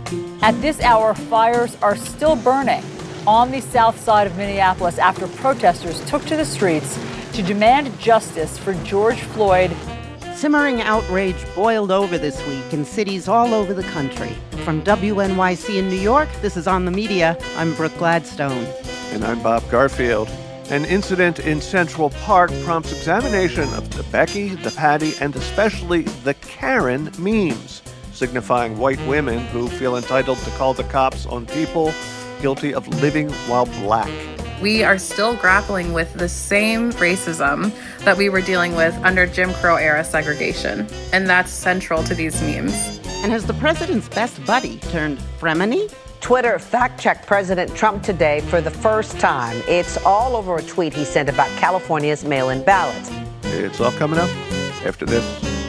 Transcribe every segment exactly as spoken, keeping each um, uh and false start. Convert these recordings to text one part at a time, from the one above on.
At this hour, fires are still burning on the south side of Minneapolis after protesters took to the streets to demand justice for George Floyd. Simmering outrage boiled over this week in cities all over the country. From W N Y C in New York, this is On the Media. I'm Brooke Gladstone. And I'm Bob Garfield. An incident in Central Park prompts examination of the Becky, the Patty, and especially the Karen memes, signifying white women who feel entitled to call the cops on people guilty of living while black. We are still grappling with the same racism that we were dealing with under Jim Crow era segregation, and that's central to these memes. And has the president's best buddy turned frenemy? Twitter fact-checked President Trump today for the first time. It's all over a tweet he sent about California's mail-in ballots. It's all coming up after this.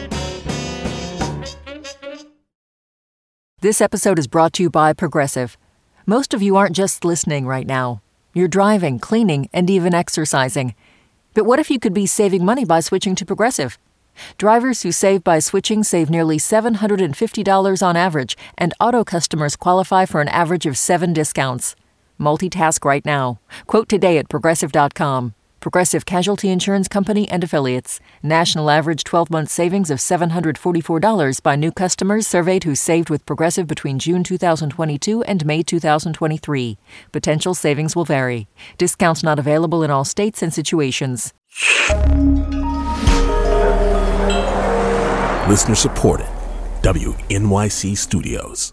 This episode is brought to you by Progressive. Most of you aren't just listening right now. You're driving, cleaning, and even exercising. But what if you could be saving money by switching to Progressive? Drivers who save by switching save nearly seven hundred fifty dollars on average, and auto customers qualify for an average of seven discounts. Multitask right now. Quote today at Progressive dot com. Progressive Casualty Insurance Company and Affiliates. National average twelve-month savings of seven hundred forty-four dollars by new customers surveyed who saved with Progressive between June two thousand twenty-two and May two thousand twenty-three. Potential savings will vary. Discounts not available in all states and situations. Listener supported. W N Y C Studios.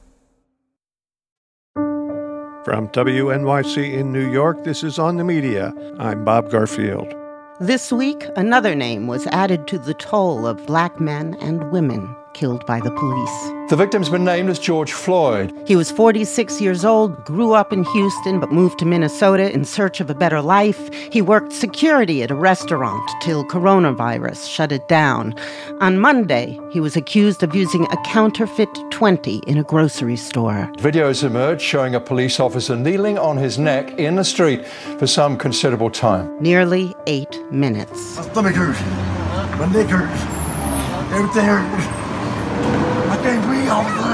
From W N Y C in New York, this is On the Media. I'm Bob Garfield. This week, another name was added to the toll of black men and women killed by the police. The victim's been named as George Floyd. He was forty-six years old, grew up in Houston, but moved to Minnesota in search of a better life. He worked security at a restaurant till coronavirus shut it down. On Monday, he was accused of using a counterfeit twenty in a grocery store. Videos emerged showing a police officer kneeling on his neck in the street for some considerable time. Nearly eight minutes. My stomach hurts. My neck hurts. Everything hurts. I can't breathe.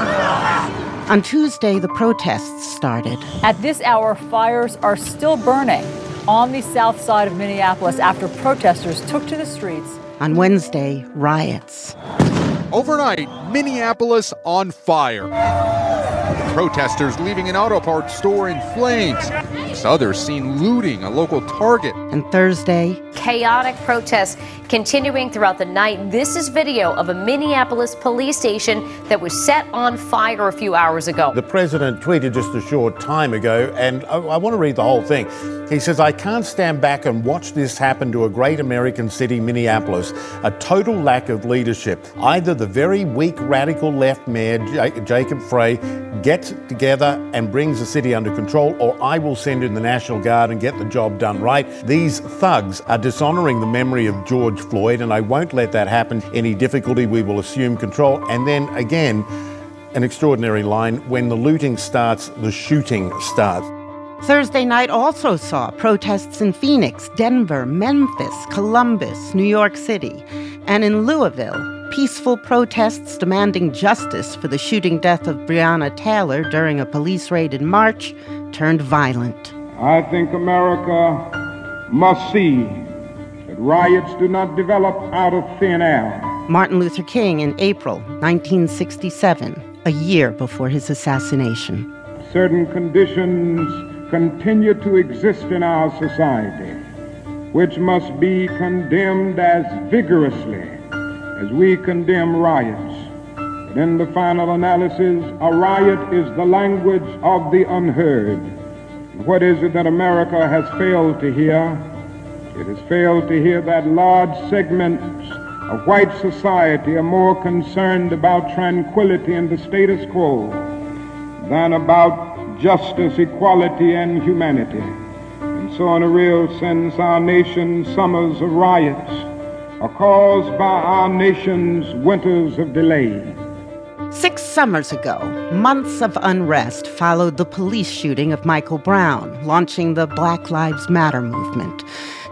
On Tuesday, the protests started. At this hour, fires are still burning on the south side of Minneapolis after protesters took to the streets. On Wednesday, riots. Overnight, Minneapolis on fire. Protesters leaving an auto parts store in flames. Others seen looting a local Target. And Thursday, chaotic protests continuing throughout the night. This is video of a Minneapolis police station that was set on fire a few hours ago. The president tweeted just a short time ago, and I, I want to read the whole thing. He says, "I can't stand back and watch this happen to a great American city, Minneapolis. A total lack of leadership. Either the very weak radical left mayor, J- Jacob Frey, gets together and brings the city under control, or I will send in the National Guard and get the job done right. These thugs are dishonoring the memory of George Floyd, and I won't let that happen. Any difficulty, we will assume control." And then again, an extraordinary line, "When the looting starts, the shooting starts." Thursday night also saw protests in Phoenix, Denver, Memphis, Columbus, New York City, and in Louisville, peaceful protests demanding justice for the shooting death of Breonna Taylor during a police raid in March turned violent. I think America must see that riots do not develop out of thin air. Martin Luther King in April nineteen sixty-seven, a year before his assassination. Certain conditions continue to exist in our society, which must be condemned as vigorously as we condemn riots. But in the final analysis, a riot is the language of the unheard. What is it that America has failed to hear? It has failed to hear that large segments of white society are more concerned about tranquility and the status quo than about justice, equality, and humanity. And so in a real sense, our nation's summers of riots are caused by our nation's winters of delay. Six summers ago, months of unrest followed the police shooting of Michael Brown, launching the Black Lives Matter movement.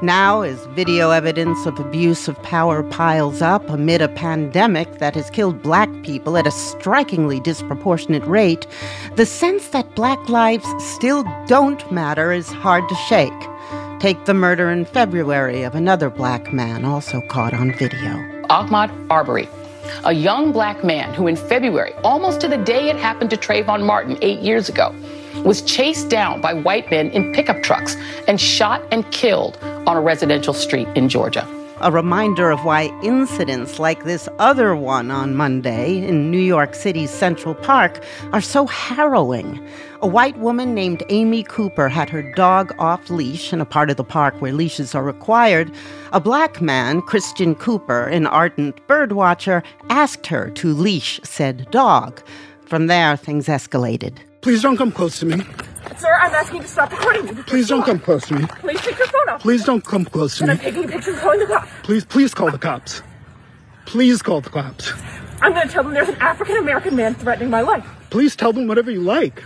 Now, as video evidence of abuse of power piles up amid a pandemic that has killed black people at a strikingly disproportionate rate, the sense that black lives still don't matter is hard to shake. Take the murder in February of another black man also caught on video. Ahmaud Arbery, a young black man who in February, almost to the day it happened to Trayvon Martin eight years ago, was chased down by white men in pickup trucks and shot and killed on a residential street in Georgia. A reminder of why incidents like this other one on Monday in New York City's Central Park are so harrowing. A white woman named Amy Cooper had her dog off-leash in a part of the park where leashes are required. A black man, Christian Cooper, an ardent birdwatcher, asked her to leash said dog. From there, things escalated. Please don't come close to me. Sir, I'm asking you to stop recording me. Please don't come close to me. Please take your phone off. Please don't come close to And me. I'm taking a picture and calling the cops. Please, please call the cops. Please call the cops. I'm going to tell them there's an African-American man threatening my life. Please tell them whatever you like.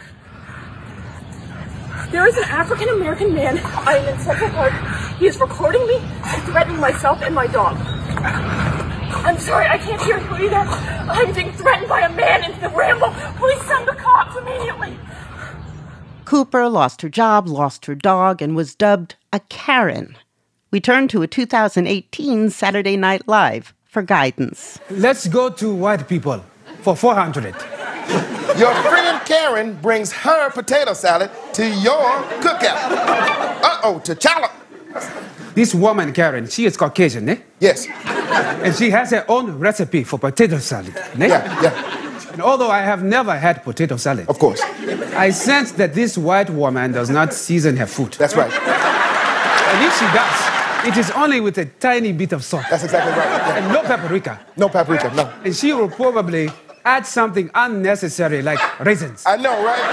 There is an African-American man. I am in Central Park. He is recording me and threatening myself and my dog. I'm sorry, I can't hear you either. I'm being threatened by a man in the Ramble. Please send the cops immediately. Cooper lost her job, lost her dog, and was dubbed a Karen. We turn to a two thousand eighteen Saturday Night Live for guidance. Let's go to white people for four hundred. Your friend Karen brings her potato salad to your cookout. Uh-oh, T'Challa. This woman, Karen, she is Caucasian, eh? Yes. And she has her own recipe for potato salad, eh? Yeah, yeah. And although I have never had potato salad, of course, I sense that this white woman does not season her food. That's right. And if she does, it is only with a tiny bit of salt. That's exactly right. Yeah. And no paprika. No paprika, no. And she will probably add something unnecessary like raisins. I know, right?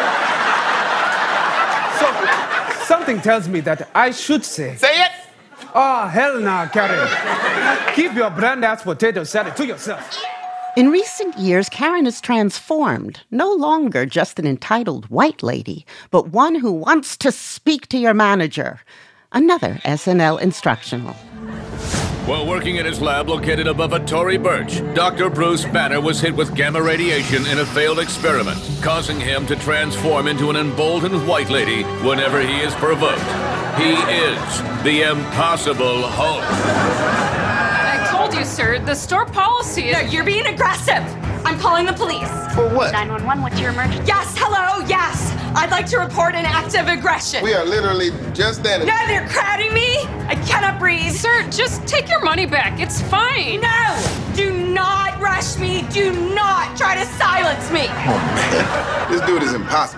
So, something tells me that I should say... Say it! Oh, hell nah, Karen. Keep your brand-ass potato salad to yourself. In recent years, Karen has transformed, no longer just an entitled white lady, but one who wants to speak to your manager. Another S N L instructional. While working in his lab located above a Tory Burch, Doctor Bruce Banner was hit with gamma radiation in a failed experiment, causing him to transform into an emboldened white lady whenever he is provoked. He is the Impossible Hulk. I told you, sir, the store policy is... No, you're being aggressive. I'm calling the police. For what? nine one one, what's your emergency? Yes, hello, yes. I'd like to report an act of aggression. We are literally just standing... No, they're crowding me. I cannot breathe. Sir, just take your money back. It's fine. No! Do not rush me. Do not try to silence me. Oh, man. This dude is impossible.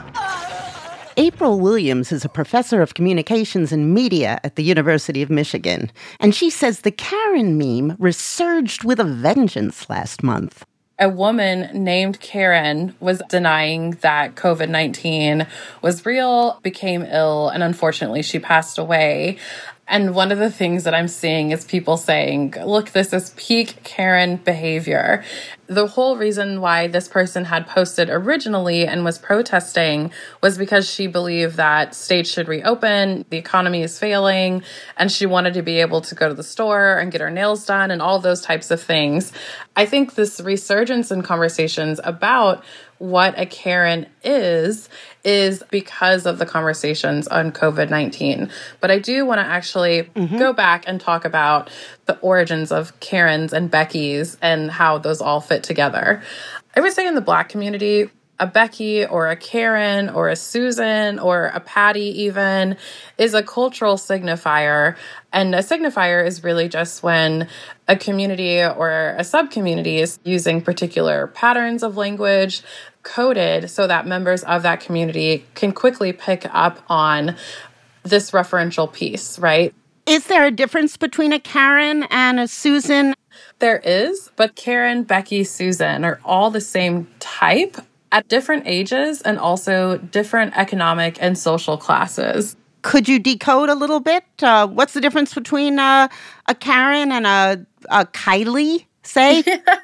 April Williams is a professor of communications and media at the University of Michigan, and she says the Karen meme resurged with a vengeance last month. A woman named Karen was denying that covid nineteen was real, became ill, and unfortunately she passed away. And one of the things that I'm seeing is people saying, look, this is peak Karen behavior. The whole reason why this person had posted originally and was protesting was because she believed that states should reopen, the economy is failing, and she wanted to be able to go to the store and get her nails done and all those types of things. I think this resurgence in conversations about what a Karen is, is because of the conversations on covid nineteen. But I do want to actually mm-hmm. go back and talk about the origins of Karens and Beckys and how those all fit together. I would say in the Black community, a Becky or a Karen or a Susan or a Patty even is a cultural signifier. And a signifier is really just when a community or a sub-community is using particular patterns of language coded so that members of that community can quickly pick up on this referential piece, right? Is there a difference between a Karen and a Susan? There is, but Karen, Becky, Susan are all the same type at different ages and also different economic and social classes. Could you decode a little bit? Uh, what's the difference between uh, a Karen and a, a Kylie? say?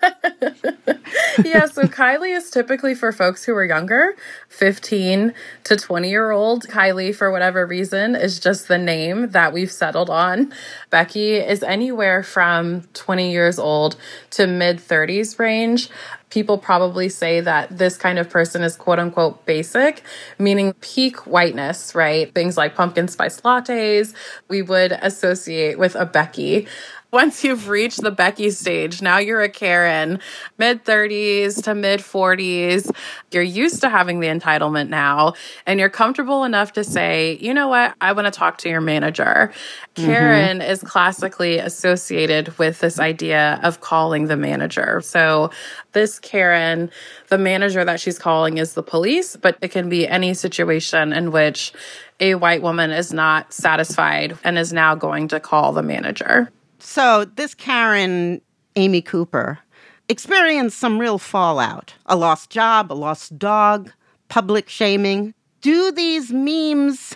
Yeah, so Kylie is typically for folks who are younger, fifteen to twenty-year-old. Kylie, for whatever reason, is just the name that we've settled on. Becky is anywhere from twenty years old to mid-thirties range. People probably say that this kind of person is quote-unquote basic, meaning peak whiteness, right? Things like pumpkin spice lattes we would associate with a Becky. Once you've reached the Becky stage, now you're a Karen, mid-thirties to mid-forties. You're used to having the entitlement now, and you're comfortable enough to say, you know what, I want to talk to your manager. Mm-hmm. Karen is classically associated with this idea of calling the manager. So this Karen, the manager that she's calling is the police, but it can be any situation in which a white woman is not satisfied and is now going to call the manager. So this Karen, Amy Cooper, experienced some real fallout. A lost job, a lost dog, public shaming. Do these memes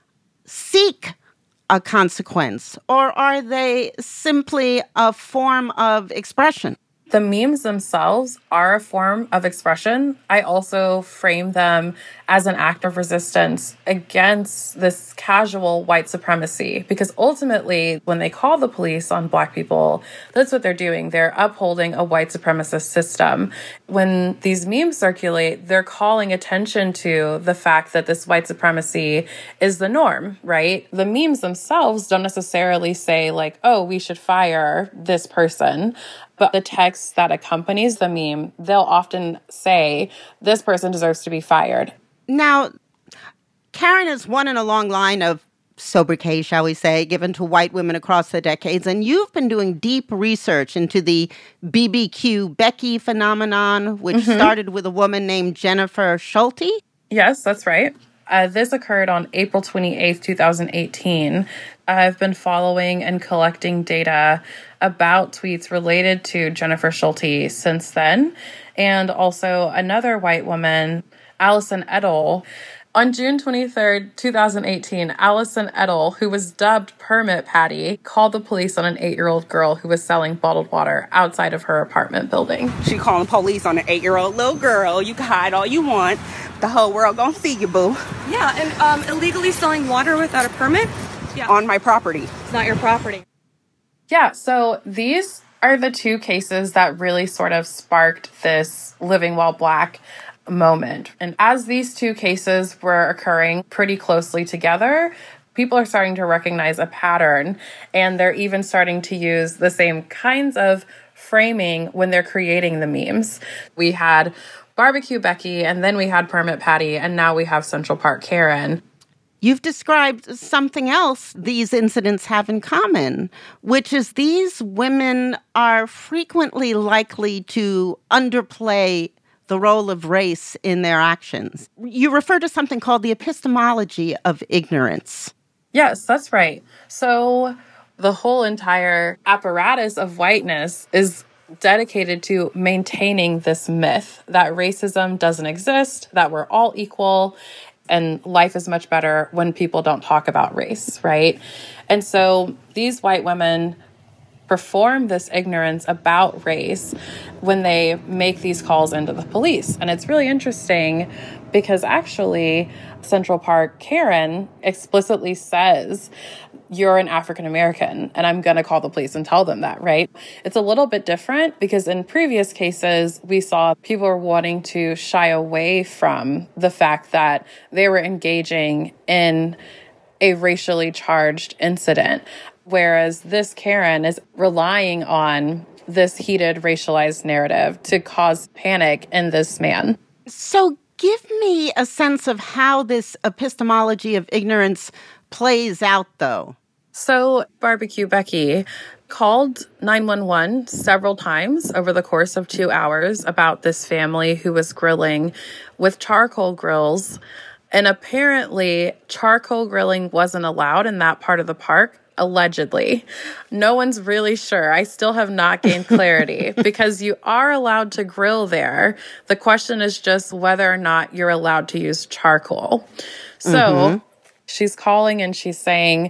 seek a consequence, or are they simply a form of expression? The memes themselves are a form of expression. I also frame them as an act of resistance against this casual white supremacy, because ultimately, when they call the police on Black people, that's what they're doing. They're upholding a white supremacist system. When these memes circulate, they're calling attention to the fact that this white supremacy is the norm, right? The memes themselves don't necessarily say like, oh, we should fire this person. But the text that accompanies the meme, they'll often say, this person deserves to be fired. Now, Karen is one in a long line of sobriquets, shall we say, given to white women across the decades. And you've been doing deep research into the B B Q Becky phenomenon, which mm-hmm. started with a woman named Jennifer Schulte. Yes, that's right. Uh, this occurred on April twenty-eighth, twenty eighteen. I've been following and collecting data about tweets related to Jennifer Schulte since then, and also another white woman, Allison Edel. On June twenty-third, twenty eighteen, Allison Edel, who was dubbed Permit Patty, called the police on an eight-year-old girl who was selling bottled water outside of her apartment building. She calling police on an eight-year-old little girl. You can hide all you want. The whole world gonna see you, boo. Yeah, and um, illegally selling water without a permit? Yeah. On my property. It's not your property. Yeah, so these are the two cases that really sort of sparked this Living While Black moment. And as these two cases were occurring pretty closely together, people are starting to recognize a pattern, and they're even starting to use the same kinds of framing when they're creating the memes. We had Barbecue Becky, and then we had Permit Patty, and now we have Central Park Karen. You've described something else these incidents have in common, which is these women are frequently likely to underplay the role of race in their actions. You refer to something called the epistemology of ignorance. Yes, that's right. So the whole entire apparatus of whiteness is dedicated to maintaining this myth that racism doesn't exist, that we're all equal, and life is much better when people don't talk about race, right? And so these white women perform this ignorance about race when they make these calls into the police. And it's really interesting because actually Central Park Karen explicitly says, you're an African American, and I'm going to call the police and tell them that, right? It's a little bit different because in previous cases, we saw people were wanting to shy away from the fact that they were engaging in a racially charged incident, whereas this Karen is relying on this heated racialized narrative to cause panic in this man. So give me a sense of how this epistemology of ignorance plays out, though. So Barbecue Becky called nine one one several times over the course of two hours about this family who was grilling with charcoal grills. And apparently charcoal grilling wasn't allowed in that part of the park, allegedly. No one's really sure. I still have not gained clarity because you are allowed to grill there. The question is just whether or not you're allowed to use charcoal. So mm-hmm. she's calling and she's saying,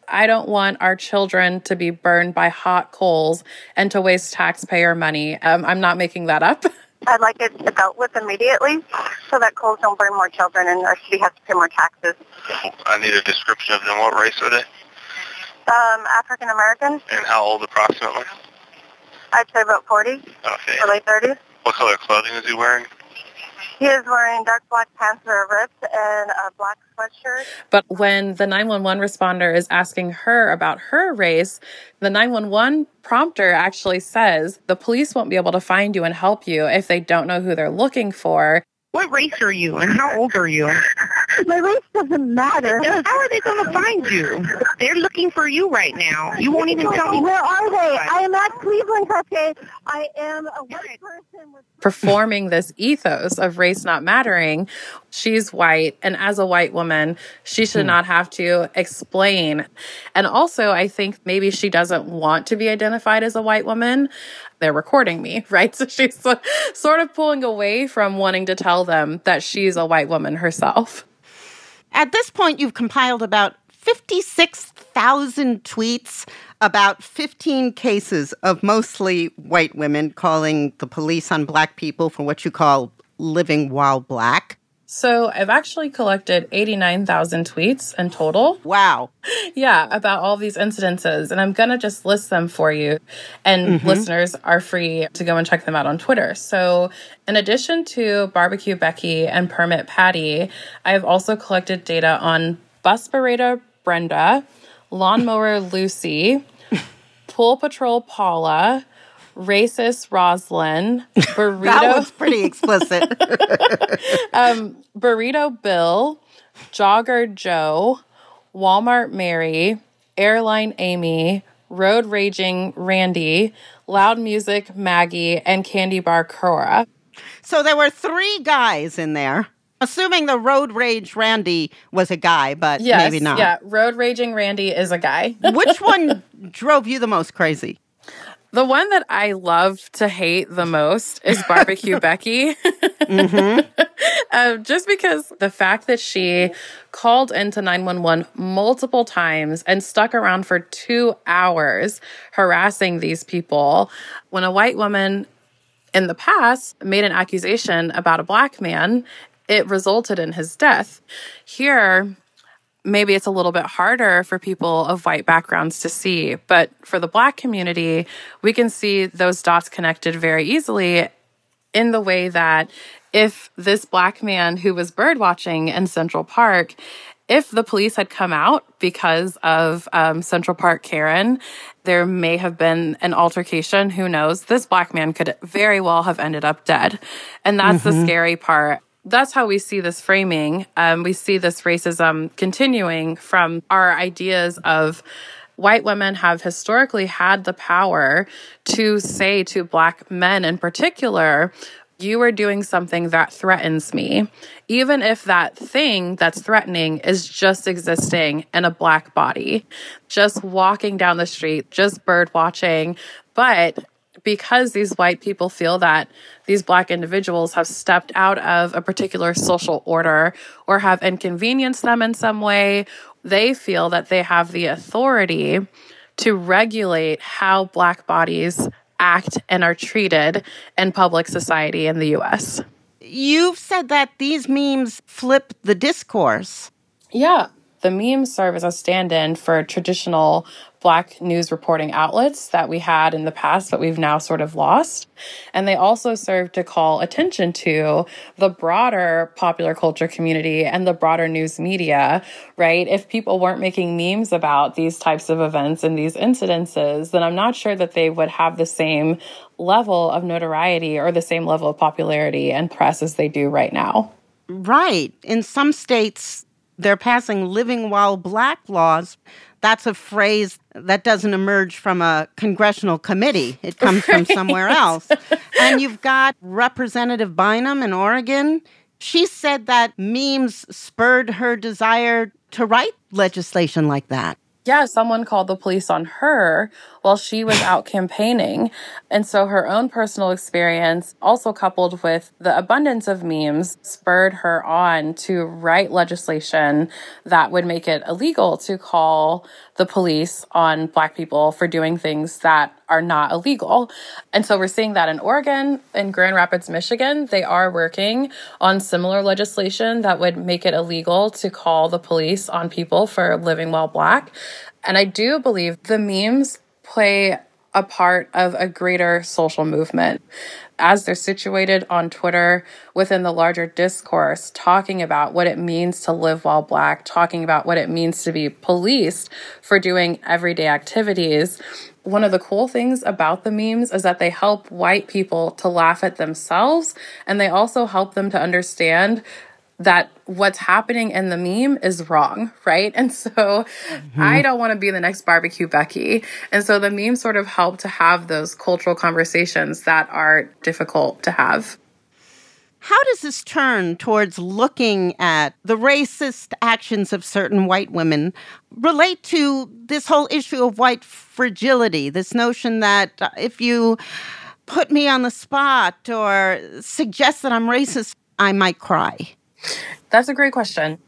I don't want our children to be burned by hot coals and to waste taxpayer money. Um, I'm not making that up. I'd like it dealt with immediately so that coals don't burn more children and our city has to pay more taxes. I need a description of them. What race are they? Um, African American. And how old approximately? I'd say about forty. Okay. Or late thirties. What color clothing is he wearing? He is wearing dark black pants that are ripped and a black sweatshirt. But when the nine one one responder is asking her about her race, the nine one one prompter actually says the police won't be able to find you and help you if they don't know who they're looking for. What race are you and how old are you? My race doesn't matter. How are they going to find you? They're looking for you right now. You won't even tell me. Where are they? I am at Cleveland Cafe. I am a white person with... Performing this ethos of race not mattering. She's white, and as a white woman, she should not have to explain. And also, I think maybe she doesn't want to be identified as a white woman. They're recording me, right? So she's sort of pulling away from wanting to tell them that she's a white woman herself. At this point, you've compiled about fifty-six thousand tweets about fifteen cases of mostly white women calling the police on black people for what you call living while black. So I've actually collected eighty-nine thousand tweets in total. Wow. Yeah, about all these incidences. And I'm going to just list them for you. And Mm-hmm. listeners are free to go and check them out on Twitter. So in addition to Barbecue Becky and Permit Patty, I've also collected data on Bus Bereta Brenda, Lawnmower Lucy, Pool Patrol Paula, Racist Roslyn, Burrito. That was pretty explicit. um, Burrito Bill, Jogger Joe, Walmart Mary, Airline Amy, Road Raging Randy, Loud Music Maggie, and Candy Bar Cora. So there were three guys in there. Assuming the Road Rage Randy was a guy, but yes, maybe not. Yeah, Road Raging Randy is a guy. Which one drove you the most crazy? The one that I love to hate the most is Barbecue Becky. Mm-hmm. uh, just because the fact that she called into nine one one multiple times and stuck around for two hours harassing these people. When a white woman in the past made an accusation about a black man, it resulted in his death. Here, maybe it's a little bit harder for people of white backgrounds to see, but for the black community, we can see those dots connected very easily in the way that if this black man who was bird watching in Central Park, if the police had come out because of um, Central Park Karen, there may have been an altercation. Who knows? This black man could very well have ended up dead. And that's mm-hmm. the scary part. That's how we see this framing. Um, we see this racism continuing from our ideas of white women have historically had the power to say to black men in particular, you are doing something that threatens me, even if that thing that's threatening is just existing in a black body, just walking down the street, just bird watching. But because these white people feel that these black individuals have stepped out of a particular social order or have inconvenienced them in some way, they feel that they have the authority to regulate how black bodies act and are treated in public society in the U S. You've said that these memes flip the discourse. Yeah. The memes serve as a stand-in for traditional black news reporting outlets that we had in the past, but we've now sort of lost. And they also serve to call attention to the broader popular culture community and the broader news media, right? If people weren't making memes about these types of events and these incidences, then I'm not sure that they would have the same level of notoriety or the same level of popularity and press as they do right now. Right. In some states, they're passing living while black laws. That's a phrase that doesn't emerge from a congressional committee. It comes right. from somewhere else. And you've got Representative Bynum in Oregon. She said that memes spurred her desire to write legislation like that. Yeah, someone called the police on her while she was out campaigning. And so her own personal experience, also coupled with the abundance of memes, spurred her on to write legislation that would make it illegal to call the police on Black people for doing things that are not illegal. And so we're seeing that in Oregon, in Grand Rapids, Michigan, they are working on similar legislation that would make it illegal to call the police on people for living while Black. And I do believe the memes play a part of a greater social movement as they're situated on Twitter within the larger discourse, talking about what it means to live while Black, talking about what it means to be policed for doing everyday activities. One of the cool things about the memes is that they help white people to laugh at themselves, and they also help them to understand that what's happening in the meme is wrong, right? And so mm-hmm. I don't want to be the next barbecue Becky. And so the memes sort of help to have those cultural conversations that are difficult to have. How does this turn towards looking at the racist actions of certain white women relate to this whole issue of white fragility, this notion that if you put me on the spot or suggest that I'm racist, I might cry? That's a great question.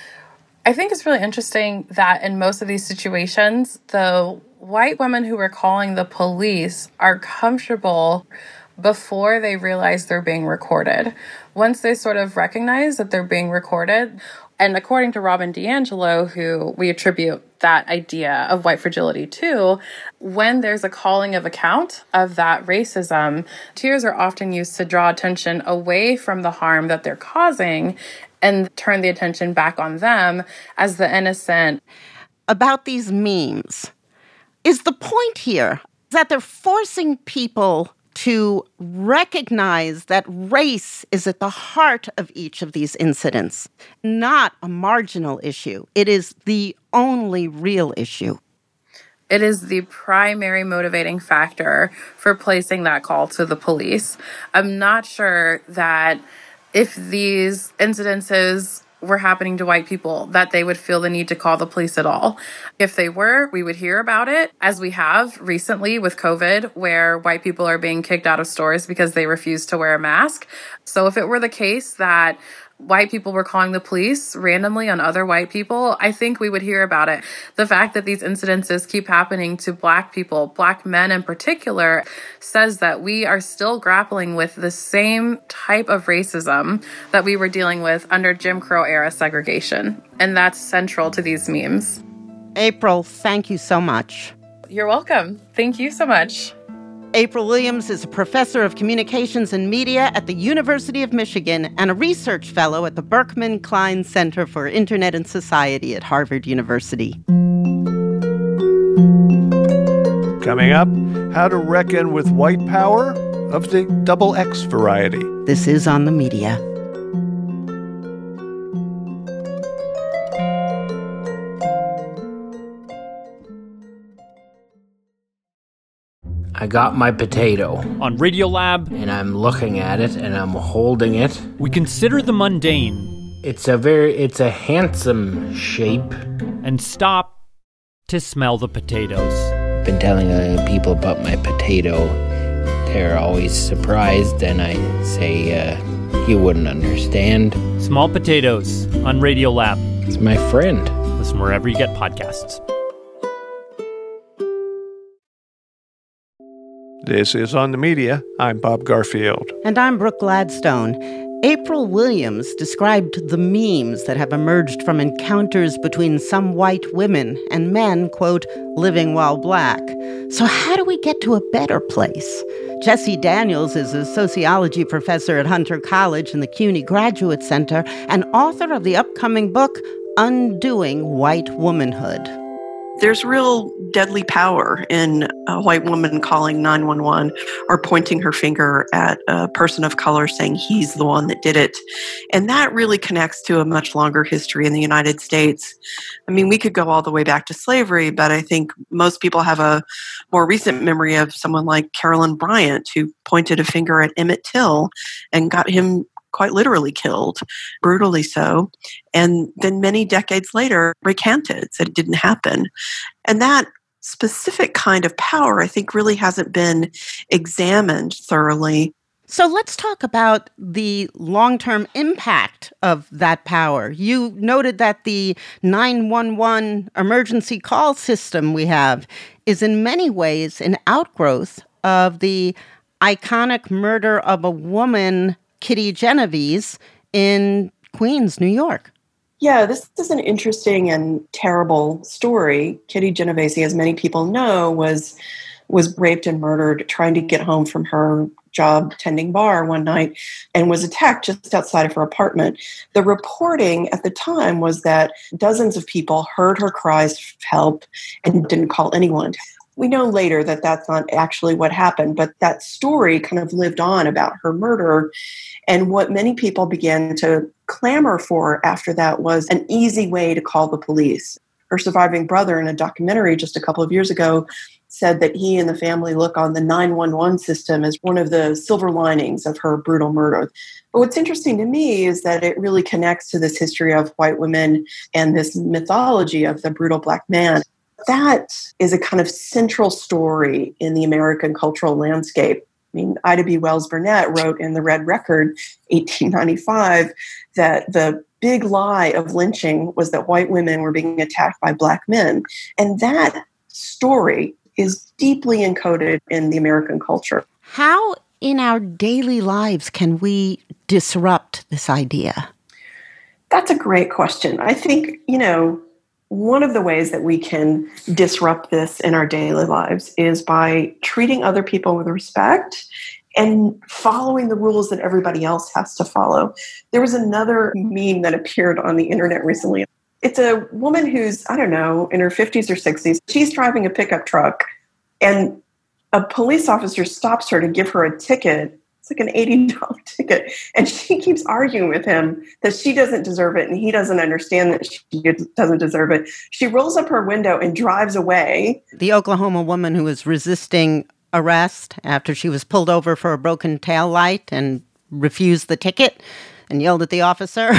I think it's really interesting that in most of these situations, the white women who are calling the police are comfortable before they realize they're being recorded. Once they sort of recognize that they're being recorded, and according to Robin DiAngelo, who we attribute that idea of white fragility to, when there's a calling of account of that racism, tears are often used to draw attention away from the harm that they're causing and turn the attention back on them as the innocent. About these memes, is the point here that they're forcing people to recognize that race is at the heart of each of these incidents, not a marginal issue. It is the only real issue. It is the primary motivating factor for placing that call to the police. I'm not sure that if these incidences were happening to white people, that they would feel the need to call the police at all. If they were, we would hear about it, as we have recently with COVID, where white people are being kicked out of stores because they refuse to wear a mask. So if it were the case that white people were calling the police randomly on other white people, I think we would hear about it. The fact that these incidences keep happening to Black people, Black men in particular, says that we are still grappling with the same type of racism that we were dealing with under Jim Crow era segregation. And that's central to these memes. April, thank you so much. You're welcome. Thank you so much. April Williams is a professor of communications and media at the University of Michigan and a research fellow at the Berkman Klein Center for Internet and Society at Harvard University. Coming up, how to reckon with white power of the double X variety. This is On the Media. I got my potato. On Radiolab. And I'm looking at it and I'm holding it. We consider the mundane. It's a very, it's a handsome shape. And stop to smell the potatoes. I've been telling uh, people about my potato. They're always surprised and I say, uh, you wouldn't understand. Small Potatoes on Radiolab. It's my friend. Listen wherever you get podcasts. This is On the Media. I'm Bob Garfield. And I'm Brooke Gladstone. April Williams described the memes that have emerged from encounters between some white women and men, quote, living while Black. So how do we get to a better place? Jesse Daniels is a sociology professor at Hunter College and the CUNY Graduate Center and author of the upcoming book, Undoing White Womanhood. There's real deadly power in a white woman calling nine one one or pointing her finger at a person of color saying he's the one that did it. And that really connects to a much longer history in the United States. I mean, we could go all the way back to slavery, but I think most people have a more recent memory of someone like Carolyn Bryant, who pointed a finger at Emmett Till and got him quite literally killed, brutally so, and then many decades later recanted, said it didn't happen. And that specific kind of power, I think, really hasn't been examined thoroughly. So let's talk about the long-term impact of that power. You noted that the nine one one emergency call system we have is in many ways an outgrowth of the iconic murder of a woman, Kitty Genovese, in Queens, New York. Yeah, this is an interesting and terrible story. Kitty Genovese, as many people know, was was raped and murdered trying to get home from her job tending bar one night and was attacked just outside of her apartment. The reporting at the time was that dozens of people heard her cries for help and didn't call anyone. We know later that that's not actually what happened, but that story kind of lived on about her murder. And what many people began to clamor for after that was an easy way to call the police. Her surviving brother, in a documentary just a couple of years ago, said that he and the family look on the nine one one system as one of the silver linings of her brutal murder. But what's interesting to me is that it really connects to this history of white women and this mythology of the brutal Black man. That is a kind of central story in the American cultural landscape. I mean, Ida B. Wells Burnett wrote in The Red Record, eighteen ninety-five, that the big lie of lynching was that white women were being attacked by Black men. And that story is deeply encoded in the American culture. How in our daily lives can we disrupt this idea? That's a great question. I think, you know, one of the ways that we can disrupt this in our daily lives is by treating other people with respect and following the rules that everybody else has to follow. There was another meme that appeared on the internet recently. It's a woman who's, I don't know, in her fifties or sixties. She's driving a pickup truck, and a police officer stops her to give her a ticket. It's like an eighty dollars ticket. And she keeps arguing with him that she doesn't deserve it and he doesn't understand that she doesn't deserve it. She rolls up her window and drives away. The Oklahoma woman who was resisting arrest after she was pulled over for a broken taillight and refused the ticket and yelled at the officer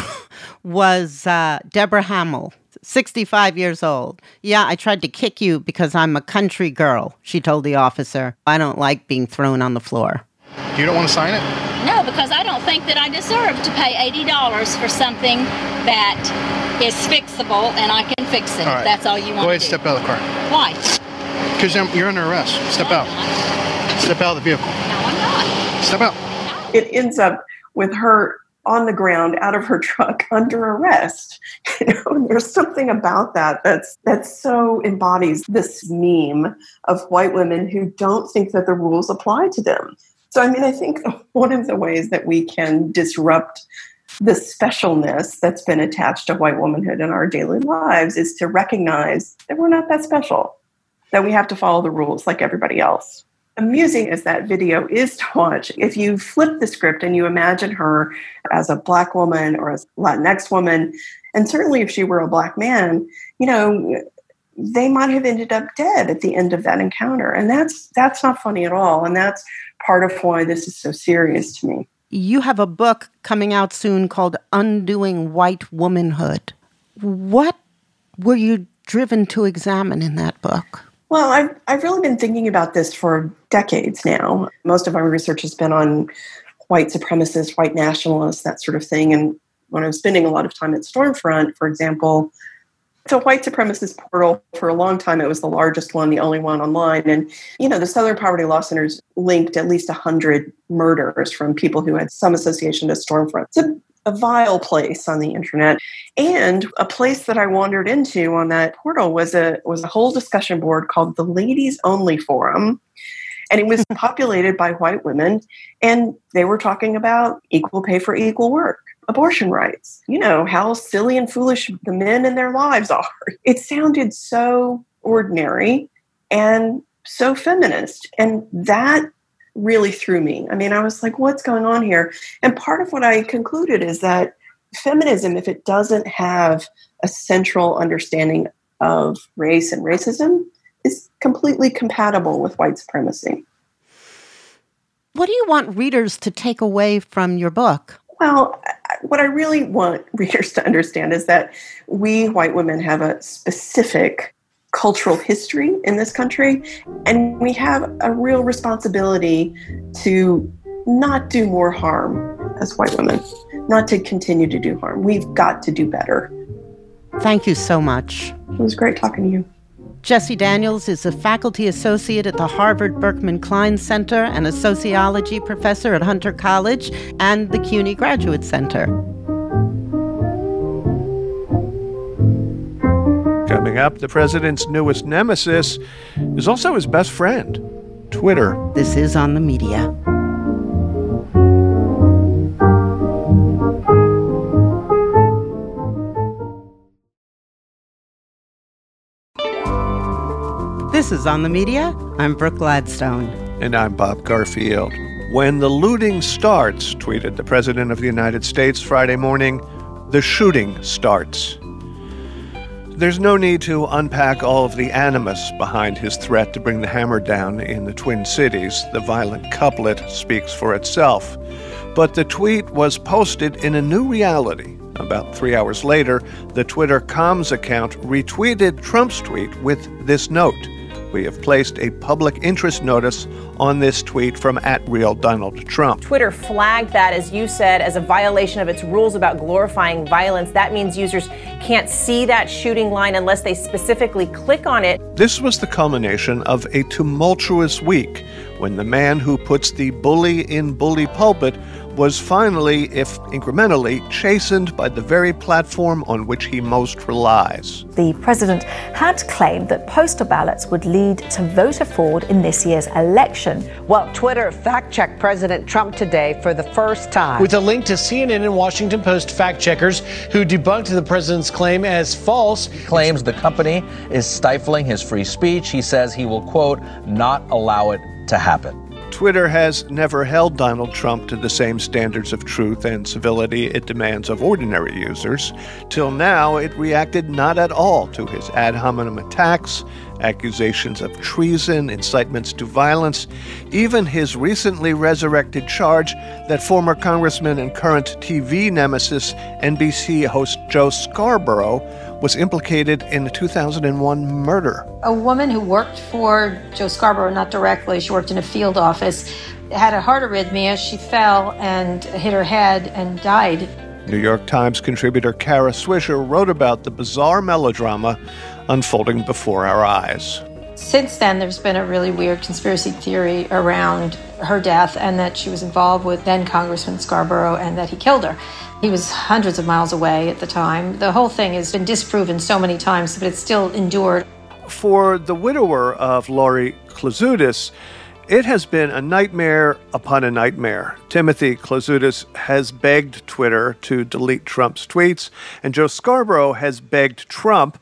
was uh, Deborah Hamill, sixty-five years old. Yeah, I tried to kick you because I'm a country girl, she told the officer. I don't like being thrown on the floor. You don't want to sign it? No, because I don't think that I deserve to pay eighty dollars for something that is fixable and I can fix it. All right. If that's all you want to do. Go ahead and step out of the car. Why? Because you're under arrest. Step no, out. Step out of the vehicle. No, I'm not. Step out. It ends up with her on the ground out of her truck under arrest. You know, there's something about that that's that's so embodies this meme of white women who don't think that the rules apply to them. So, I mean, I think one of the ways that we can disrupt the specialness that's been attached to white womanhood in our daily lives is to recognize that we're not that special, that we have to follow the rules like everybody else. Amusing as that video is to watch, if you flip the script and you imagine her as a Black woman or as a Latinx woman, and certainly if she were a Black man, you know, they might have ended up dead at the end of that encounter. And that's that's not funny at all. And that's part of why this is so serious to me. You have a book coming out soon called Undoing White Womanhood. What were you driven to examine in that book? Well, I've, I've really been thinking about this for decades now. Most of my research has been on white supremacists, white nationalists, that sort of thing. And when I was spending a lot of time at Stormfront, for example, it's a white supremacist portal. For a long time, it was the largest one, the only one online. And, you know, the Southern Poverty Law Center's linked at least one hundred murders from people who had some association to Stormfront. It's a, a vile place on the internet. And a place that I wandered into on that portal was a was a whole discussion board called the Ladies Only Forum. And it was populated by white women. And they were talking about equal pay for equal work, abortion rights, you know, how silly and foolish the men in their lives are. It sounded so ordinary and so feminist. And that really threw me. I mean, I was like, what's going on here? And part of what I concluded is that feminism, if it doesn't have a central understanding of race and racism, is completely compatible with white supremacy. What do you want readers to take away from your book? Well, what I really want readers to understand is that we white women have a specific cultural history in this country, and we have a real responsibility to not do more harm as white women, not to continue to do harm. We've got to do better. Thank you so much. It was great talking to you. Jessie Daniels is a faculty associate at the Harvard Berkman Klein Center and a sociology professor at Hunter College and the CUNY Graduate Center. Coming up, the president's newest nemesis is also his best friend, Twitter. This is On the Media. This is On the Media. I'm Brooke Gladstone. And I'm Bob Garfield. When the looting starts, tweeted the President of the United States Friday morning, the shooting starts. There's no need to unpack all of the animus behind his threat to bring the hammer down in the Twin Cities. The violent couplet speaks for itself. But the tweet was posted in a new reality. About three hours later, the Twitter comms account retweeted Trump's tweet with this note. We have placed a public interest notice on this tweet from at real Donald Trump. Twitter flagged that, as you said, as a violation of its rules about glorifying violence. That means users can't see that shooting line unless they specifically click on it. This was the culmination of a tumultuous week when the man who puts the bully in bully pulpit was finally, if incrementally, chastened by the very platform on which he most relies. The president had claimed that postal ballots would lead to voter fraud in this year's election. Well, Twitter fact-checked President Trump today for the first time. With a link to C N N and Washington Post fact-checkers who debunked the president's claim as false. He claims the company is stifling his free speech. He says he will, quote, not allow it to happen. Twitter has never held Donald Trump to the same standards of truth and civility it demands of ordinary users. Till now, it reacted not at all to his ad hominem attacks, accusations of treason, incitements to violence, even his recently resurrected charge that former congressman and current T V nemesis N B C host Joe Scarborough was implicated in the two thousand one murder. A woman who worked for Joe Scarborough, not directly, she worked in a field office, had a heart arrhythmia. She fell and hit her head and died. New York Times contributor Kara Swisher wrote about the bizarre melodrama unfolding before our eyes. Since then, there's been a really weird conspiracy theory around her death and that she was involved with then Congressman Scarborough and that he killed her. He was hundreds of miles away at the time. The whole thing has been disproven so many times, but it's still endured. For the widower of Lori Klausutis, it has been a nightmare upon a nightmare. Timothy Klausutis has begged Twitter to delete Trump's tweets, and Joe Scarborough has begged Trump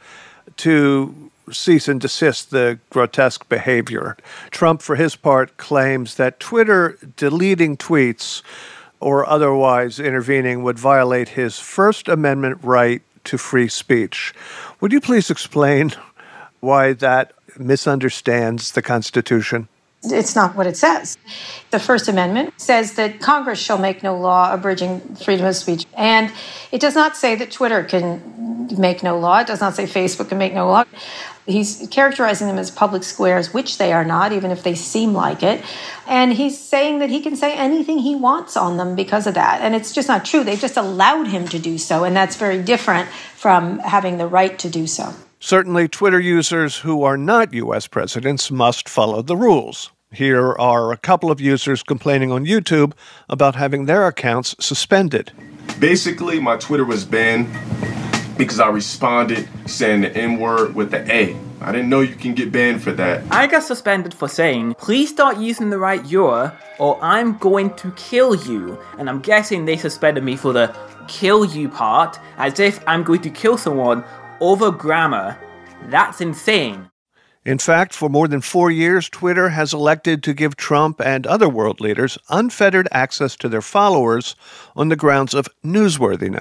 to cease and desist the grotesque behavior. Trump, for his part, claims that Twitter deleting tweets or otherwise intervening would violate his First Amendment right to free speech. Would you please explain why that misunderstands the Constitution? It's not what it says. The First Amendment says that Congress shall make no law abridging freedom of speech. And it does not say that Twitter can make no law. It does not say Facebook can make no law. He's characterizing them as public squares, which they are not, even if they seem like it. And he's saying that he can say anything he wants on them because of that. And it's just not true. They've just allowed him to do so. And that's very different from having the right to do so. Certainly, Twitter users who are not U S presidents must follow the rules. Here are a couple of users complaining on YouTube about having their accounts suspended. Basically, my Twitter was banned because I responded saying the N-word with the A. I didn't know you can get banned for that. I got suspended for saying, please start using the right "you" or I'm going to kill you. And I'm guessing they suspended me for the kill you part, as if I'm going to kill someone over grammar. That's insane. In fact, for more than four years, Twitter has elected to give Trump and other world leaders unfettered access to their followers on the grounds of newsworthiness.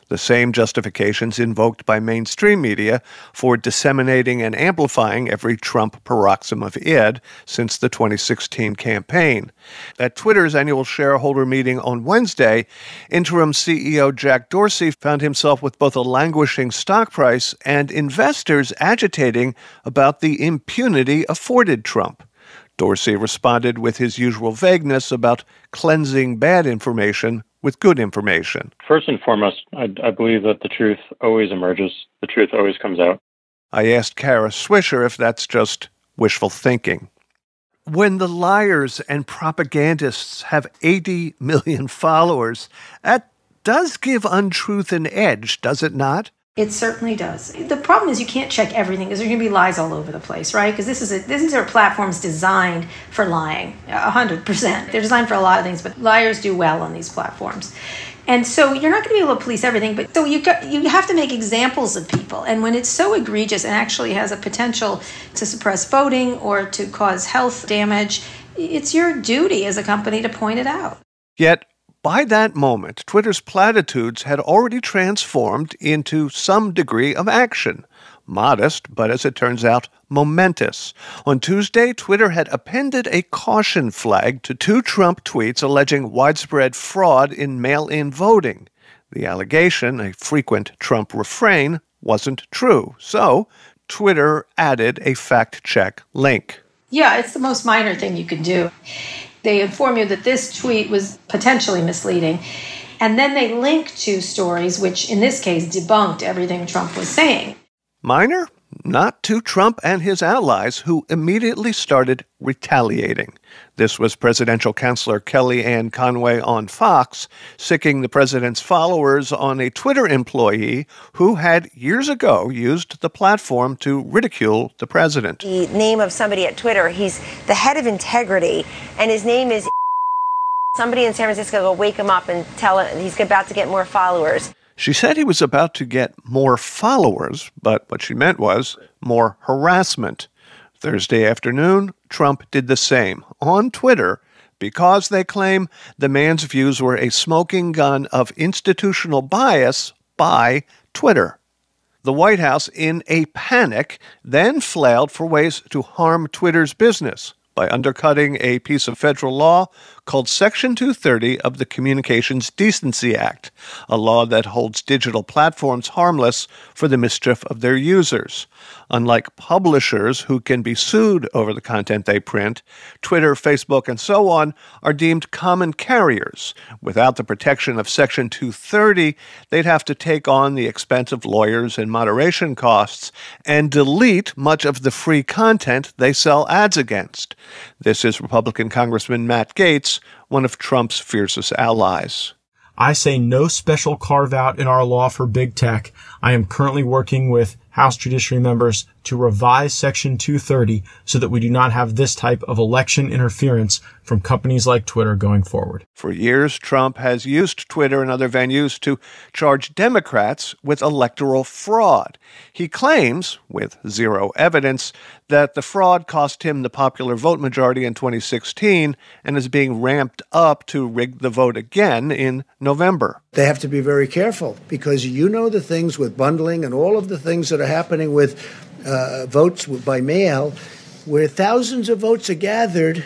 the same justifications invoked by mainstream media for disseminating and amplifying every Trump paroxysm of id since the twenty sixteen campaign. At Twitter's annual shareholder meeting on Wednesday, interim C E O Jack Dorsey found himself with both a languishing stock price and investors agitating about the impunity afforded Trump. Dorsey responded with his usual vagueness about cleansing bad information with good information. First and foremost, I, I believe that the truth always emerges. The truth always comes out. I asked Kara Swisher if that's just wishful thinking. When the liars and propagandists have eighty million followers, that does give untruth an edge, does it not? It certainly does. The problem is you can't check everything because there's going to be lies all over the place, right? Because this is a, these are platforms designed for lying, one hundred percent. They're designed for a lot of things, but liars do well on these platforms. And so you're not going to be able to police everything, but so you got, you have to make examples of people. And when it's so egregious and actually has a potential to suppress voting or to cause health damage, it's your duty as a company to point it out. Yet, by that moment, Twitter's platitudes had already transformed into some degree of action. Modest, but as it turns out, momentous. On Tuesday, Twitter had appended a caution flag to two Trump tweets alleging widespread fraud in mail-in voting. The allegation, a frequent Trump refrain, wasn't true. So, Twitter added a fact-check link. Yeah, it's the most minor thing you can do. They inform you that this tweet was potentially misleading, and then they link to stories which, in this case, debunked everything Trump was saying. Minor? Not to Trump and his allies, who immediately started retaliating. This was presidential counselor Kellyanne Conway on Fox, sicking the president's followers on a Twitter employee who had years ago used the platform to ridicule the president. The name of somebody at Twitter, he's the head of integrity, and his name is somebody in San Francisco will wake him up and tell him he's about to get more followers. She said he was about to get more followers, but what she meant was more harassment. Thursday afternoon, Trump did the same on Twitter because they claim the man's views were a smoking gun of institutional bias by Twitter. The White House, in a panic, then flailed for ways to harm Twitter's business by undercutting a piece of federal law called Section two thirty of the Communications Decency Act, a law that holds digital platforms harmless for the mischief of their users. Unlike publishers who can be sued over the content they print, Twitter, Facebook, and so on are deemed common carriers. Without the protection of Section two thirty, they'd have to take on the expense of lawyers and moderation costs and delete much of the free content they sell ads against. This is Republican Congressman Matt Gaetz, one of Trump's fiercest allies. I say no special carve-out in our law for big tech. I am currently working with House Judiciary members to revise Section two thirty so that we do not have this type of election interference from companies like Twitter going forward. For years, Trump has used Twitter and other venues to charge Democrats with electoral fraud. He claims, with zero evidence, that the fraud cost him the popular vote majority in twenty sixteen and is being ramped up to rig the vote again in November. They have to be very careful because you know the things with bundling and all of the things that are happening with uh, votes by mail, where thousands of votes are gathered,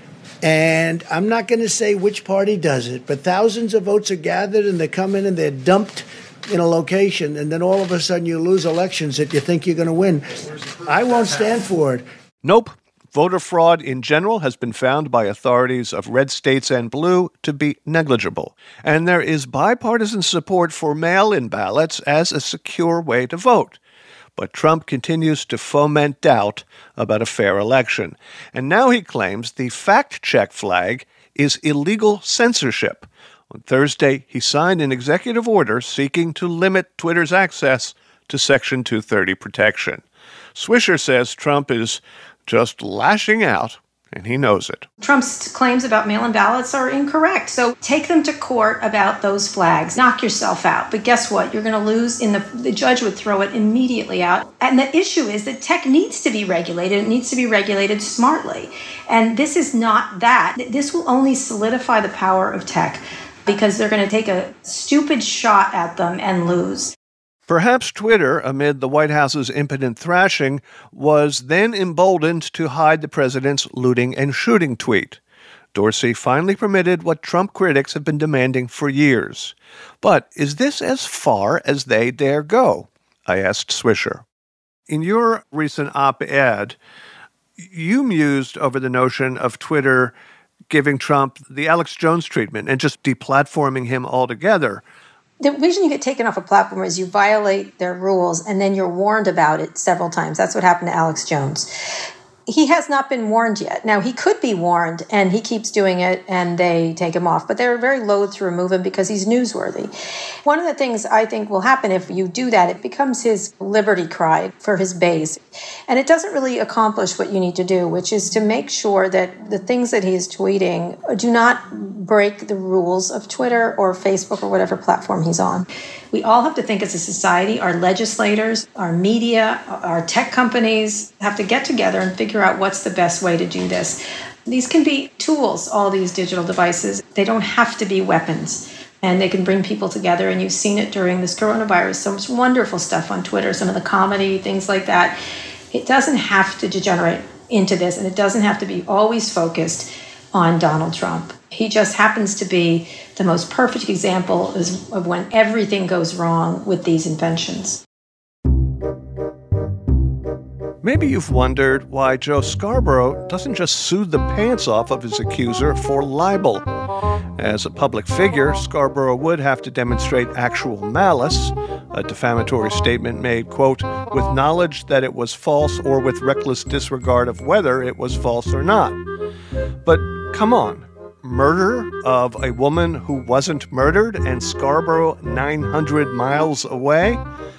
and I'm not going to say which party does it, but thousands of votes are gathered and they come in and they're dumped in a location, and then all of a sudden you lose elections that you think you're going to win. I won't stand for it. Nope. Voter fraud in general has been found by authorities of red states and blue to be negligible, and there is bipartisan support for mail-in ballots as a secure way to vote. But Trump continues to foment doubt about a fair election, and now he claims the fact-check flag is illegal censorship. On Thursday, he signed an executive order seeking to limit Twitter's access to Section two thirty protection. Swisher says Trump is just lashing out, and he knows it. Trump's claims about mail-in ballots are incorrect. So take them to court about those flags. Knock yourself out. But guess what? You're going to lose. In the, the judge would throw it immediately out. And the issue is that tech needs to be regulated. It needs to be regulated smartly. And this is not that. This will only solidify the power of tech because they're going to take a stupid shot at them and lose. Perhaps Twitter, amid the White House's impotent thrashing, was then emboldened to hide the president's looting and shooting tweet. Dorsey finally permitted what Trump critics have been demanding for years. But is this as far as they dare go? I asked Swisher. In your recent op-ed, you mused over the notion of Twitter giving Trump the Alex Jones treatment and just deplatforming him altogether. The reason you get taken off a platform is you violate their rules and then you're warned about it several times. That's what happened to Alex Jones. He has not been warned yet. Now, he could be warned, and he keeps doing it, and they take him off. But they're very loath to remove him because he's newsworthy. One of the things I think will happen if you do that, it becomes his liberty cry for his base. And it doesn't really accomplish what you need to do, which is to make sure that the things that he is tweeting do not break the rules of Twitter or Facebook or whatever platform he's on. We all have to think as a society, our legislators, our media, our tech companies have to get together and figure out what's the best way to do this. These can be tools, all these digital devices. They don't have to be weapons. And they can bring people together. And you've seen it during this coronavirus. So much wonderful stuff on Twitter, some of the comedy, things like that. It doesn't have to degenerate into this. And it doesn't have to be always focused on Donald Trump. He just happens to be the most perfect example of when everything goes wrong with these inventions. Maybe you've wondered why Joe Scarborough doesn't just sue the pants off of his accuser for libel. As a public figure, Scarborough would have to demonstrate actual malice, a defamatory statement made, quote, with knowledge that it was false or with reckless disregard of whether it was false or not. But come on. Murder of a woman who wasn't murdered and Scarborough nine hundred miles away?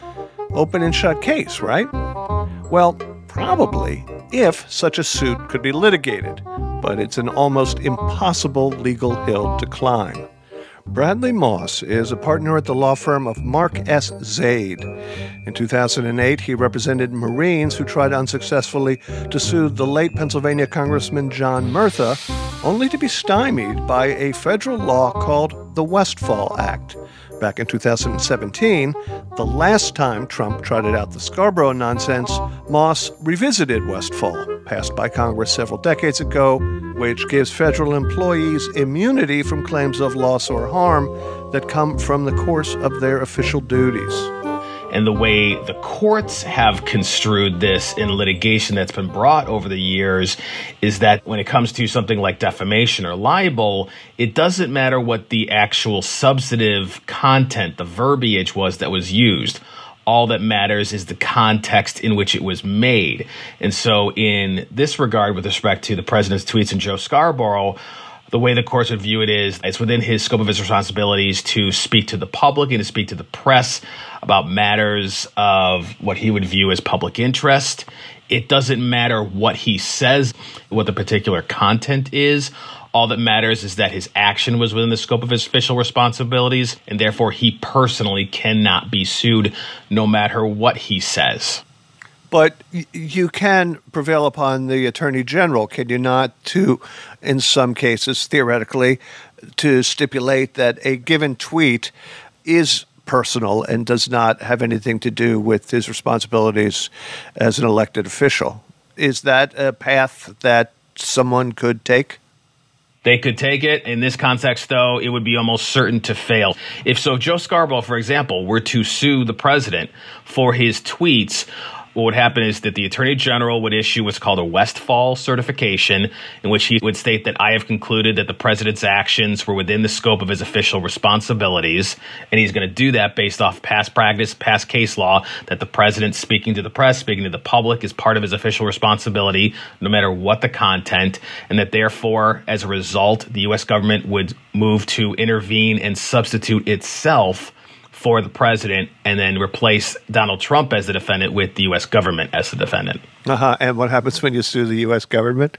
Open and shut case, right? Well, probably, if such a suit could be litigated, but it's an almost impossible legal hill to climb. Bradley Moss is a partner at the law firm of Mark S. Zaid. In two thousand eight, he represented Marines who tried unsuccessfully to sue the late Pennsylvania Congressman John Murtha, only to be stymied by a federal law called the Westfall Act. Back in two thousand seventeen, the last time Trump trotted out the Scarborough nonsense, Moss revisited Westfall, passed by Congress several decades ago, which gives federal employees immunity from claims of loss or harm that come from the course of their official duties. And the way the courts have construed this in litigation that's been brought over the years is that when it comes to something like defamation or libel, it doesn't matter what the actual substantive content, the verbiage was that was used. All that matters is the context in which it was made. And so in this regard, with respect to the president's tweets and Joe Scarborough, the way the courts would view it is it's within his scope of his responsibilities to speak to the public and to speak to the press about matters of what he would view as public interest. It doesn't matter what he says, what the particular content is. All that matters is that his action was within the scope of his official responsibilities, and therefore he personally cannot be sued no matter what he says. But you can prevail upon the Attorney General, can you not, to, in some cases, theoretically, to stipulate that a given tweet is personal and does not have anything to do with his responsibilities as an elected official. Is that a path that someone could take? They could take it. In this context, though, it would be almost certain to fail. If so, Joe Scarborough, for example, were to sue the president for his tweets, what would happen is that the Attorney General would issue what's called a Westfall certification, in which he would state that I have concluded that the president's actions were within the scope of his official responsibilities. And he's going to do that based off past practice, past case law, that the president speaking to the press, speaking to the public is part of his official responsibility, no matter what the content. And that therefore, as a result, the U S government would move to intervene and substitute itself for the president and then replace Donald Trump as the defendant with the U S government as the defendant. Uh-huh. And what happens when you sue the U S government?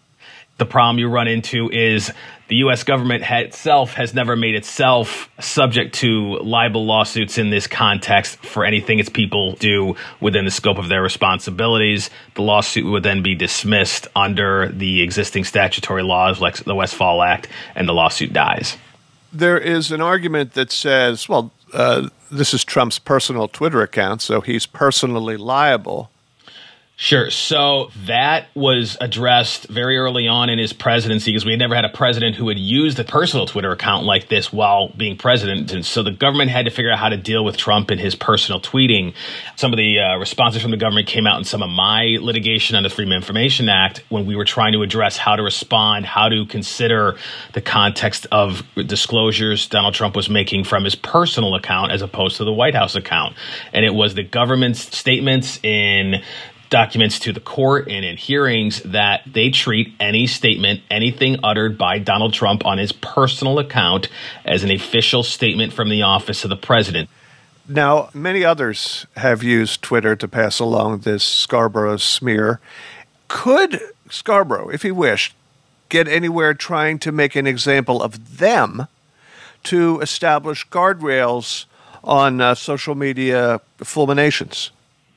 The problem you run into is the U S government itself has never made itself subject to libel lawsuits in this context for anything its people do within the scope of their responsibilities. The lawsuit would then be dismissed under the existing statutory laws like the Westfall Act, and the lawsuit dies. There is an argument that says, well, uh, this is Trump's personal Twitter account, so he's personally liable. Sure. So that was addressed very early on in his presidency because we had never had a president who had used a personal Twitter account like this while being president. And so the government had to figure out how to deal with Trump and his personal tweeting. Some of the uh, responses from the government came out in some of my litigation under the Freedom of Information Act when we were trying to address how to respond, how to consider the context of disclosures Donald Trump was making from his personal account as opposed to the White House account. And it was the government's statements in documents to the court and in hearings that they treat any statement, anything uttered by Donald Trump on his personal account as an official statement from the office of the president. Now, many others have used Twitter to pass along this Scarborough smear. Could Scarborough, if he wished, get anywhere trying to make an example of them to establish guardrails on uh, social media fulminations?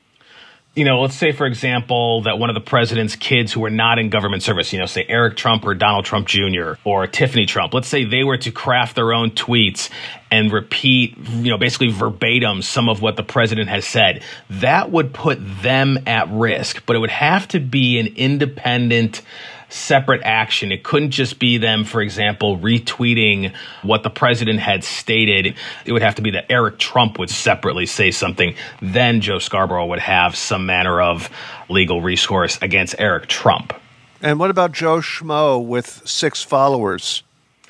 You know, let's say, for example, that one of the president's kids who are not in government service, you know, say Eric Trump or Donald Trump Junior or Tiffany Trump, let's say they were to craft their own tweets and repeat, you know, basically verbatim some of what the president has said. That would put them at risk, but it would have to be an independent, separate action. It couldn't just be them, for example, retweeting what the president had stated. It would have to be that Eric Trump would separately say something. Then Joe Scarborough would have some manner of legal recourse against Eric Trump. And what about Joe Schmo with six followers?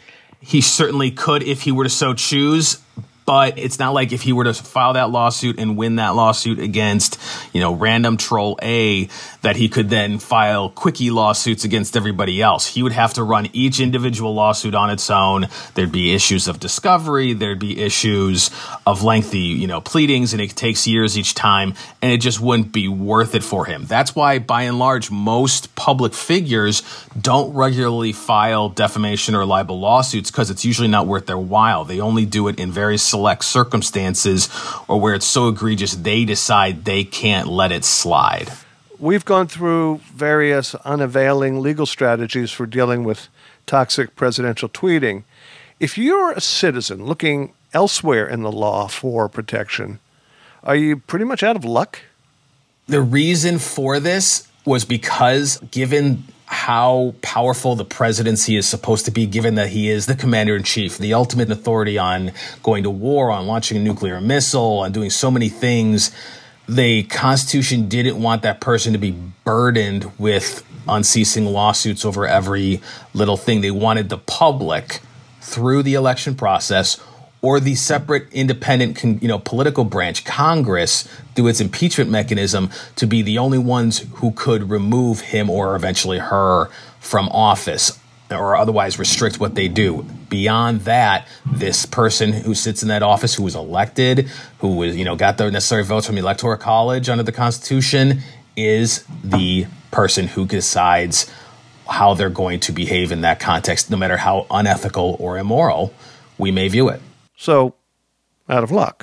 He certainly could if he were to so choose. But it's not like if he were to file that lawsuit and win that lawsuit against, you know, random troll A, that he could then file quickie lawsuits against everybody else. He would have to run each individual lawsuit on its own. There'd be issues of discovery. There'd be issues of lengthy, you know, pleadings, and it takes years each time, and it just wouldn't be worth it for him. That's why, by and large, most public figures don't regularly file defamation or libel lawsuits because it's usually not worth their while. They only do it in very select circumstances or where it's so egregious they decide they can't let it slide. We've gone through various unavailing legal strategies for dealing with toxic presidential tweeting. If you're a citizen looking elsewhere in the law for protection, are you pretty much out of luck? The reason for this was because, given how powerful the presidency is supposed to be, given that he is the commander-in-chief, the ultimate authority on going to war, on launching a nuclear missile, on doing so many things, the Constitution didn't want that person to be burdened with unceasing lawsuits over every little thing. They wanted the public, through the election process, or the separate independent, you know, political branch, Congress, through its impeachment mechanism, to be the only ones who could remove him or eventually her from office or otherwise restrict what they do. Beyond that, this person who sits in that office, who was elected, who was, you know, got the necessary votes from the Electoral College under the Constitution, is the person who decides how they're going to behave in that context, no matter how unethical or immoral we may view it. So, out of luck.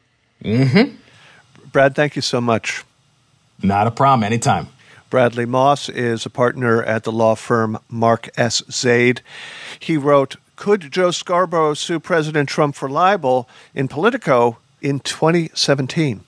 Mm-hmm. Brad, thank you so much. Not a problem. Anytime. Bradley Moss is a partner at the law firm Mark S. Zaid. He wrote, "Could Joe Scarborough sue President Trump for libel?" in Politico in twenty seventeen.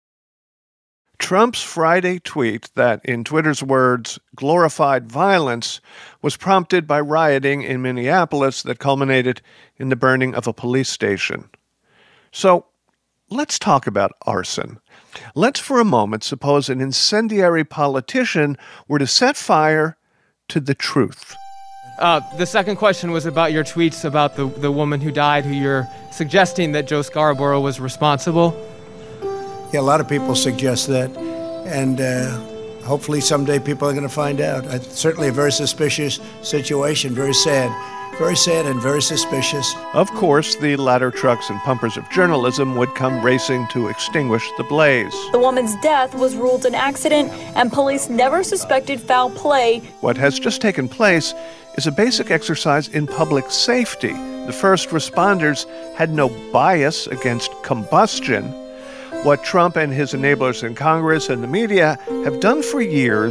Trump's Friday tweet that, in Twitter's words, glorified violence, was prompted by rioting in Minneapolis that culminated in the burning of a police station. So, let's talk about arson. Let's for a moment suppose an incendiary politician were to set fire to the truth. Uh, the second question was about your tweets about the, the woman who died, who you're suggesting that Joe Scarborough was responsible. Yeah, a lot of people suggest that, and uh, hopefully someday people are going to find out. Uh, certainly a very suspicious situation, very sad. Very sad and very suspicious. Of course, the ladder trucks and pumpers of journalism would come racing to extinguish the blaze. The woman's death was ruled an accident, and police never suspected foul play. What has just taken place is a basic exercise in public safety. The first responders had no bias against combustion. What Trump and his enablers in Congress and the media have done for years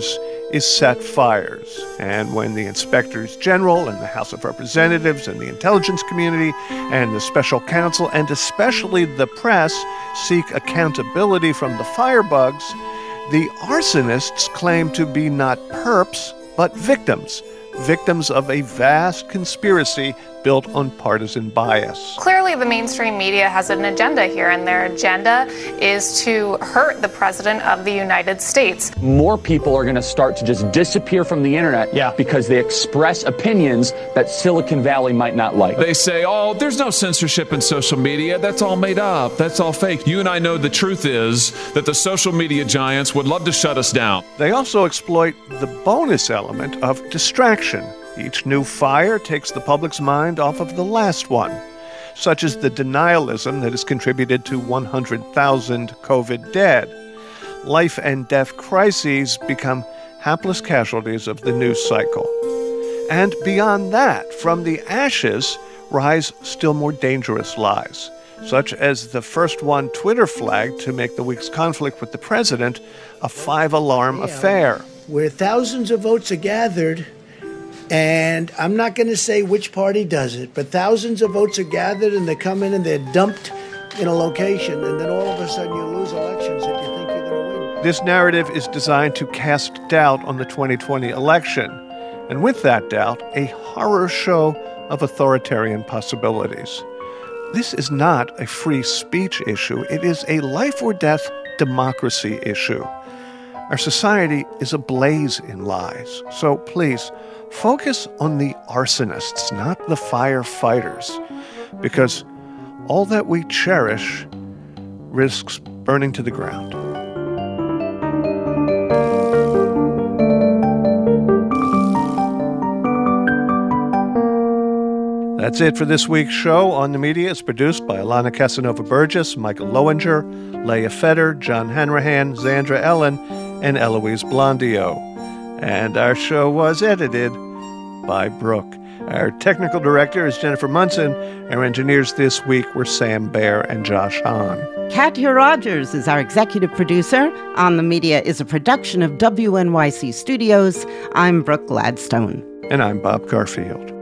is set fires. And when the inspectors general and the House of Representatives and the intelligence community and the special counsel and especially the press seek accountability from the firebugs, the arsonists claim to be not perps, but victims. Victims of a vast conspiracy built on partisan bias. Clearly, the mainstream media has an agenda here, and their agenda is to hurt the President of the United States. More people are going to start to just disappear from the internet yeah. because they express opinions that Silicon Valley might not like. They say, oh, there's no censorship in social media. That's all made up. That's all fake. You and I know the truth is that the social media giants would love to shut us down. They also exploit the bonus element of distraction. Each new fire takes the public's mind off of the last one, such as the denialism that has contributed to one hundred thousand COVID dead. Life and death crises become hapless casualties of the news cycle. And beyond that, from the ashes rise still more dangerous lies, such as the first one Twitter flagged to make the week's conflict with the president a five-alarm yeah, affair. Where thousands of votes are gathered. And I'm not going to say which party does it, but thousands of votes are gathered and they come in and they're dumped in a location, and then all of a sudden you lose elections that you think you're going to win. This narrative is designed to cast doubt on the twenty twenty election, and with that doubt, a horror show of authoritarian possibilities. This is not a free speech issue. It is a life or death democracy issue. Our society is ablaze in lies. So please, focus on the arsonists, not the firefighters, because all that we cherish risks burning to the ground. That's it for this week's show. On the Media is produced by Alana Casanova-Burgess, Michael Lowinger, Leah Fetter, John Hanrahan, Zandra Ellen, and Eloise Blondio. And our show was edited by Brooke. Our technical director is Jennifer Munson. Our engineers this week were Sam Baer and Josh Hahn. Katya Rogers is our executive producer. On the Media is a production of W N Y C Studios. I'm Brooke Gladstone. And I'm Bob Garfield.